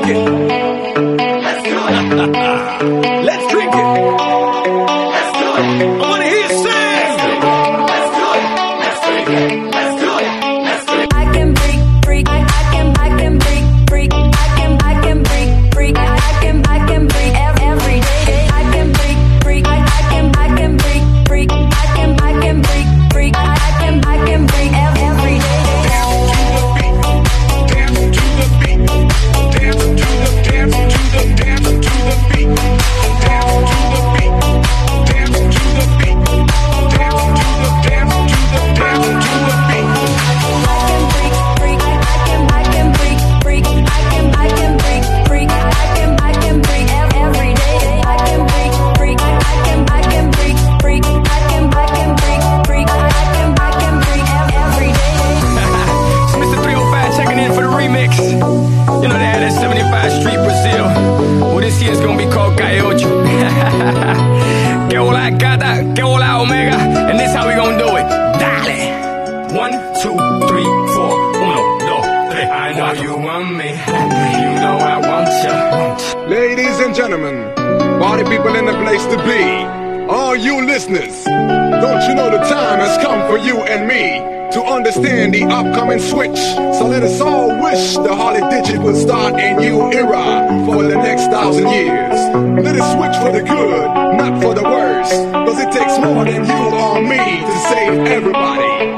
it. Let's do it. Let's drink it. Let's do it. I wanna hear you sing. Let's do it. Let's drink it. Let's do it. Let's do it. I can freak. I can freak. I can freak. I can freak every day. I can freak. I can freak. I can freak. I can freak every day. You know they had that 75 Street Brazil. Well, this year's gonna be called Calle Ocho. Que hola gata, que hola omega. And this how we gonna do it. Dale. 1, 2, 3, 4. 1, 2, 3. I know you want me. You know I want you. Ladies and gentlemen, party people in the place to be. All you listeners, don't you know the time has come for you and me to understand the upcoming switch? So let us all wish the Harley Digit will start a new era for the next 1,000 years. Let it switch for the good, not for the worse, cause it takes more than you or me to save everybody.